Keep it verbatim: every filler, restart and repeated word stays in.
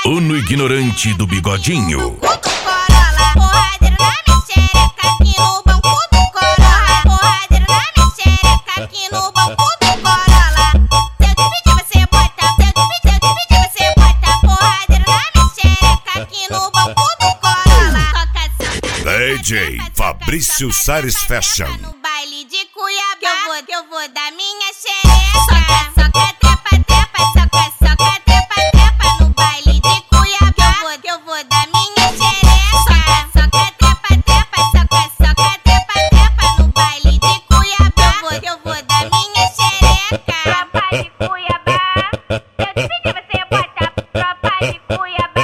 O no ignorante do bigodinho. D J Fabrício Satisfaction. No baile de Cuiabá, que eu vou, que eu vou dar minha xereca. Soca, soca, trepa, trepa, soca, soca, trepa, trepa. No baile de Cuiabá, que eu vou, que eu vou dar minha xereca. Soca, soca, trepa, trepa, soca, soca, trepa, trepa. No baile de Cuiabá, que eu vou, que eu vou dar minha xereca. Tropa de Cuiabá, eu te pedi você bota. Tropa de Cuiabá.